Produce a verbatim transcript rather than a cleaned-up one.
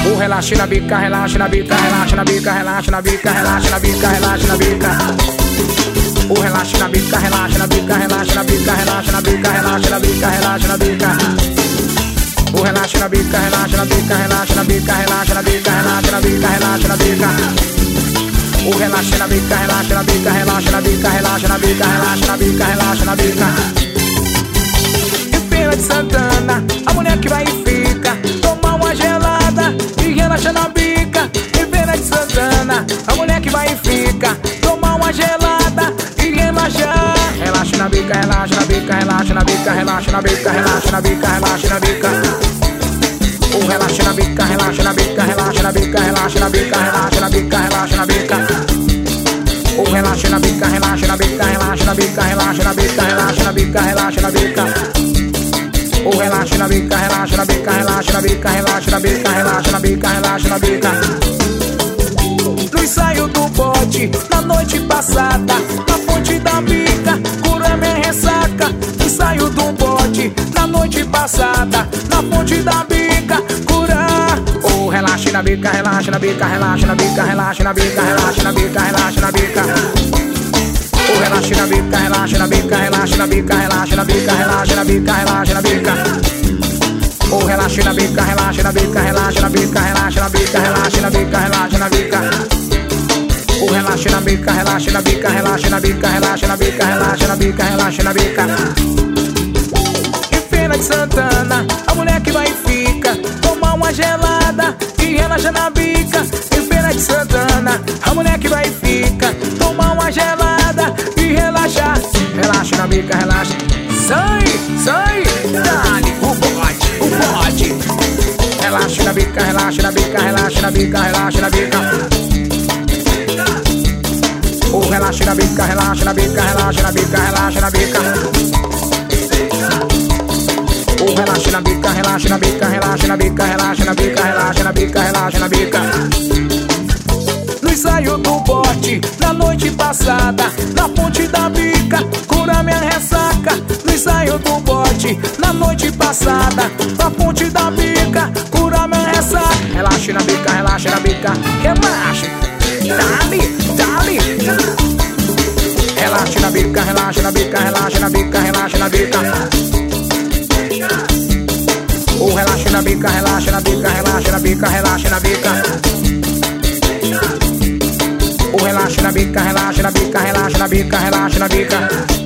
O relaxa na bica, relaxa na bica, relaxa na bica, relaxa na bica, relaxa na bica, relaxa na bica. O relaxa na bica, relaxa na bica, relaxa na bica, relaxa na bica, relaxa na bica, relaxa na bica. O relaxa na bica, relaxa na bica, relaxa na bica, relaxa na bica, relaxa na bica, relaxa na bica. O relaxa na bica, relaxa na bica, relaxa na bica, relaxa na bica, relaxa na bica, relaxa na bica. Em Feira de Santana, a mulher que vai e fica, toma uma gelada e relaxa na bica. Em Feira de Santana, a mulher que vai e fica, toma uma gelada e relaxa. Relaxa na bica, relaxa na bica, relaxa na bica, relaxa na bica, relaxa na bica, relaxa na bica. O relaxa na bica, relaxa na bica, relaxa na bica, relaxa na bica, relaxa na bica, relaxa na bica. O relaxa na bica, relaxa na bica, relaxa na bica, relaxa na bica, relaxa na bica, relaxa na bica. O relaxa na bica, relaxa na bica, relaxa na bica, relaxa na bica, relaxa na bica, relaxa na bica. No ensaio do bote, na noite passada, na ponte da bica, cura minha ressaca. No ensaio do bote, na noite passada, na ponte da bica, cura. Oh, relaxa na bica, relaxa na bica, relaxa na bica, relaxa na bica, relaxa na bica, relaxa na bica. Oh, relaxa na bica, relaxa na bica, relaxa na bica, relaxa na bica, relaxa na bica, relaxa na bica. Oh, relaxa na bica, relaxa na bica, relaxa na bica, relaxa na bica, relaxa na bica, relaxa na bica. O relaxa na bica, relaxa na bica, relaxa na bica, relaxa na bica, relaxa na bica, relaxa na bica. Em Feira de Santana, a mulher que vai e fica, toma uma gelada e relaxa na bica. Em Feira de Santana, a mulher que vai e fica, toma uma gelada e relaxa. Relaxa na bica, relaxa. Sai, sai, dale, o bode, o bode. Relaxa na bica, relaxa na bica, relaxa na bica, relaxa na bica. O relaxa na bica, relaxa na bica, relaxa na bica, relaxa na bica. O relaxa na bica, relaxa na bica, relaxa na bica, relaxa na bica, relaxa na bica, relaxa na bica. No ensaio do bote, na noite passada, na ponte da bica, cura minha ressaca. No ensaio do bote, na noite passada, na ponte da bica, cura minha ressaca. Relaxa na bica, relaxa na bica, relaxa. Dale, dale. Relaxa na bica, relaxa na bica, relaxa na bica, relaxa na bica. O relaxa na bica, relaxa na bica, relaxa na bica, relaxa na bica. O relaxa na bica, relaxa na bica, relaxa na bica, relaxa na bica.